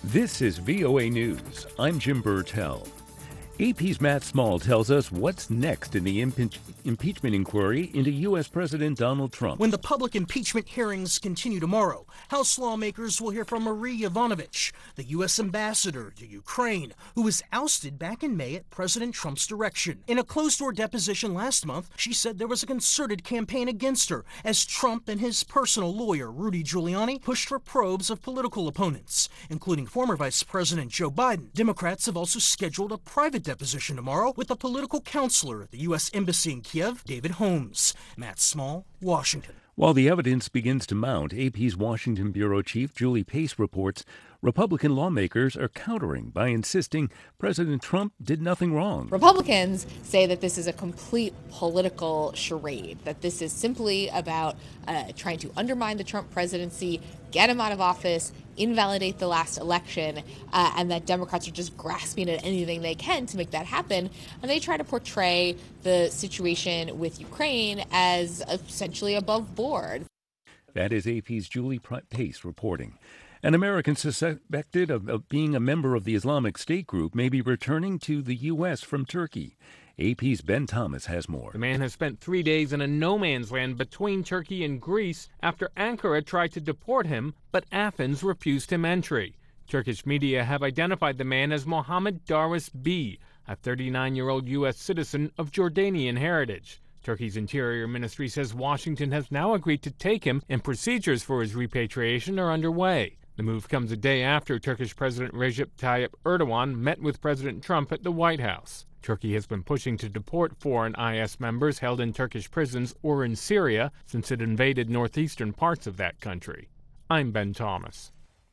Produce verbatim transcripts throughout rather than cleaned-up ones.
This is V O A News. I'm Jim Burtell. A P's Matt Small tells us what's next in the impe- impeachment inquiry into U S. President Donald Trump. When the public impeachment hearings continue tomorrow, House lawmakers will hear from Marie Yovanovitch, the U S ambassador to Ukraine, who was ousted back in May at President Trump's direction. In a closed-door deposition last month, she said there was a concerted campaign against her as Trump and his personal lawyer, Rudy Giuliani, pushed for probes of political opponents, including former Vice President Joe Biden. Democrats have also scheduled a private deposition tomorrow with the political counselor at the U S. Embassy in Kiev, David Holmes. Matt Small, Washington. While the evidence begins to mount, A P's Washington bureau chief Julie Pace reports Republican lawmakers are countering by insisting President Trump did nothing wrong. Republicans say that this is a complete political charade, that this is simply about uh, trying to undermine the Trump presidency, get him out of office, invalidate the last election, uh, and that Democrats are just grasping at anything they can to make that happen. And they try to portray the situation with Ukraine as essentially above board. That is A P's Julie Pace reporting. An American suspected of, of being a member of the Islamic State group may be returning to the U S from Turkey. A P's Ben Thomas has more. The man has spent three days in a no-man's land between Turkey and Greece after Ankara tried to deport him, but Athens refused him entry. Turkish media have identified the man as Mohammed Darwish B., a thirty-nine-year-old U S citizen of Jordanian heritage. Turkey's Interior Ministry says Washington has now agreed to take him, and procedures for his repatriation are underway. The move comes a day after Turkish President Recep Tayyip Erdogan met with President Trump at the White House. Turkey has been pushing to deport foreign I S members held in Turkish prisons or in Syria since it invaded northeastern parts of that country. I'm Ben Thomas.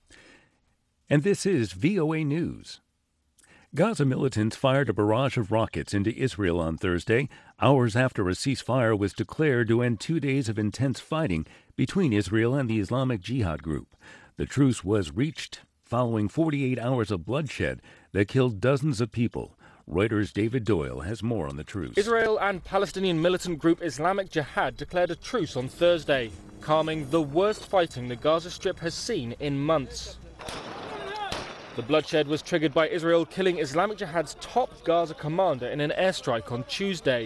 And this is V O A News. Gaza militants fired a barrage of rockets into Israel on Thursday, hours after a ceasefire was declared to end two days of intense fighting between Israel and the Islamic Jihad group. The truce was reached following forty-eight hours of bloodshed that killed dozens of people. Reuters' David Doyle has more on the truce. Israel and Palestinian militant group Islamic Jihad declared a truce on Thursday, calming the worst fighting the Gaza Strip has seen in months. The bloodshed was triggered by Israel killing Islamic Jihad's top Gaza commander in an airstrike on Tuesday.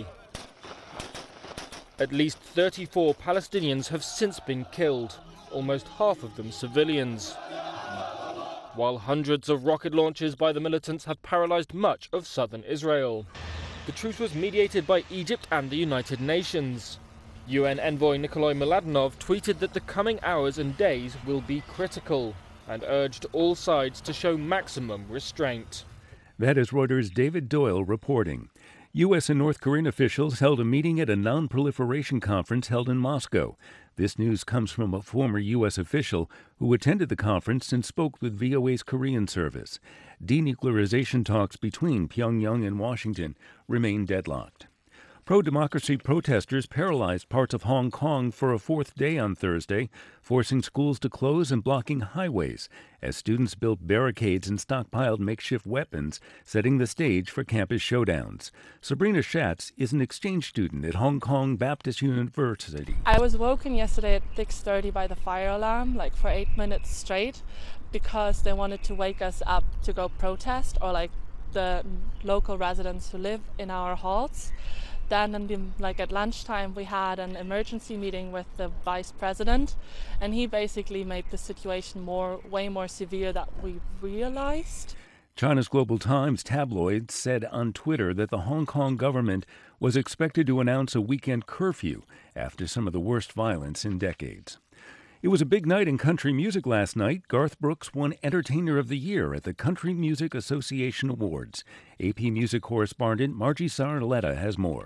At least thirty-four Palestinians have since been killed, almost half of them civilians, while hundreds of rocket launches by the militants have paralyzed much of southern Israel. The truce was mediated by Egypt and the United Nations. U N envoy Nikolai Mladenov tweeted that the coming hours and days will be critical and urged all sides to show maximum restraint. That is Reuters' David Doyle reporting. U S and North Korean officials held a meeting at a non-proliferation conference held in Moscow. This news comes from a former U S official who attended the conference and spoke with V O A's Korean service. Denuclearization talks between Pyongyang and Washington remain deadlocked. Pro-democracy protesters paralyzed parts of Hong Kong for a fourth day on Thursday, forcing schools to close and blocking highways as students built barricades and stockpiled makeshift weapons, setting the stage for campus showdowns. Sabrina Schatz is an exchange student at Hong Kong Baptist University. I was woken yesterday at six thirty by the fire alarm, like for eight minutes straight, because they wanted to wake us up to go protest, or like the local residents who live in our halls. Then, in the, like at lunchtime, we had an emergency meeting with the vice president, and he basically made the situation more, way more severe than we realized. China's Global Times tabloid said on Twitter that the Hong Kong government was expected to announce a weekend curfew after some of the worst violence in decades. It was a big night in country music last night. Garth Brooks won Entertainer of the Year at the Country Music Association Awards. A P Music correspondent Margie Saraletta has more.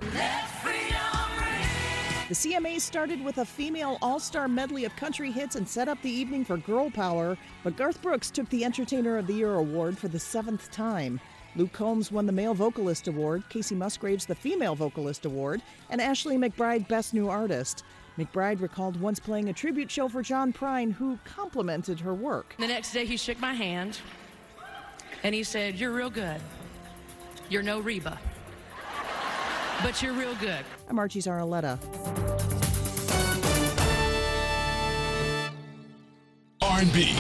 The C M As started with a female all-star medley of country hits and set up the evening for girl power, but Garth Brooks took the Entertainer of the Year award for the seventh time. Luke Combs won the Male Vocalist Award, Casey Musgraves the Female Vocalist Award, and Ashley McBryde Best New Artist. McBryde recalled once playing a tribute show for John Prine, who complimented her work. The next day he shook my hand and he said, "You're real good. You're no Reba, but you're real good." I'm Archie Zaraletta. R and B,